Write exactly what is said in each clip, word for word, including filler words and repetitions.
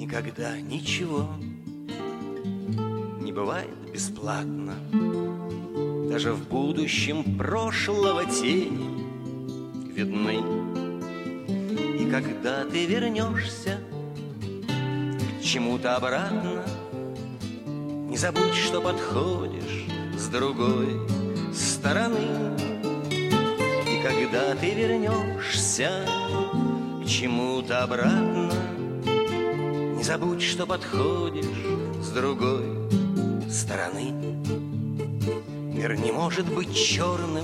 Никогда ничего не бывает бесплатно. Даже в будущем прошлого тени видны. И когда ты вернешься к чему-то обратно, не забудь, что подходишь с другой стороны. И когда ты вернешься к чему-то обратно, не забудь, что подходишь с другой стороны. Мир не может быть черным,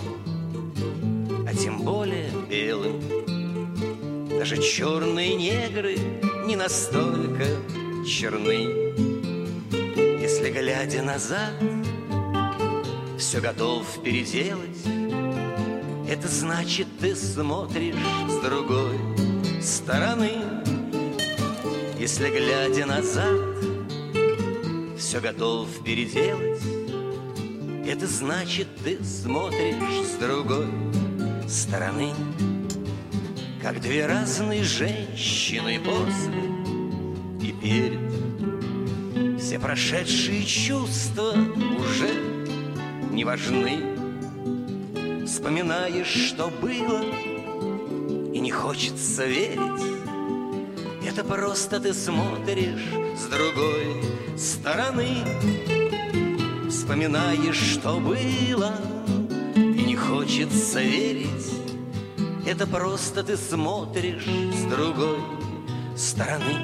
а тем более белым. Даже черные негры не настолько черны. Если, глядя назад, все готов переделать, это значит, ты смотришь с другой стороны. Если, глядя назад, все готов переделать, это значит, ты смотришь с другой стороны. Как две разные женщины после и перед. Все прошедшие чувства уже не важны. Вспоминаешь, что было, и не хочется верить. Это просто ты смотришь с другой стороны. Вспоминаешь, что было, и не хочется верить. Это просто ты смотришь с другой стороны.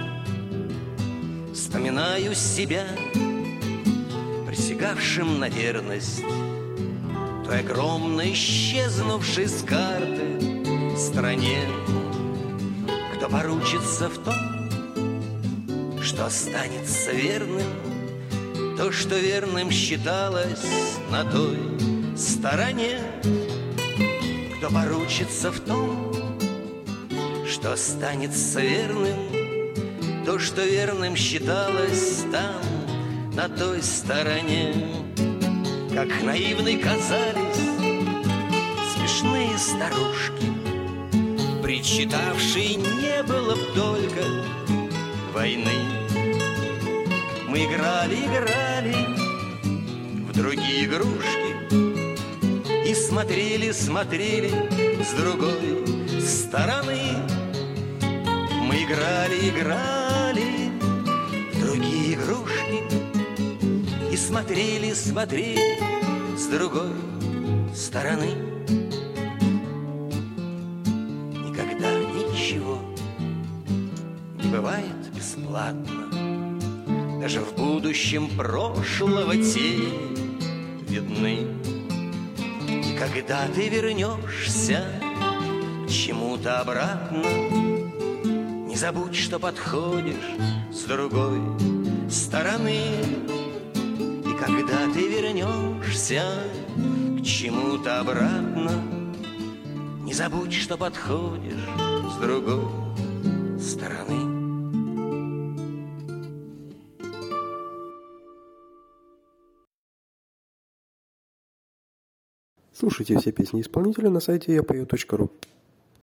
Вспоминаю себя, присягавшим на верность той огромной, исчезнувшей с карты стране. Кто поручится в том, что останется верным, то, что верным считалось на той стороне. Кто поручится в том, что останется верным, то, что верным считалось там, на той стороне. Как наивны казались смешные старушки, причитавшие не было б только войны. Мы играли, играли в другие игрушки и смотрели, смотрели с другой стороны. Мы играли, играли в другие игрушки и смотрели, смотрели с другой стороны. Никогда ничего не бывает бесплатно. Даже в будущем прошлого тени видны. И когда ты вернешься к чему-то обратно, не забудь, что подходишь с другой стороны. И когда ты вернешься к чему-то обратно, не забудь, что подходишь с другой стороны. Слушайте все песни исполнителя на сайте я пою точка ру.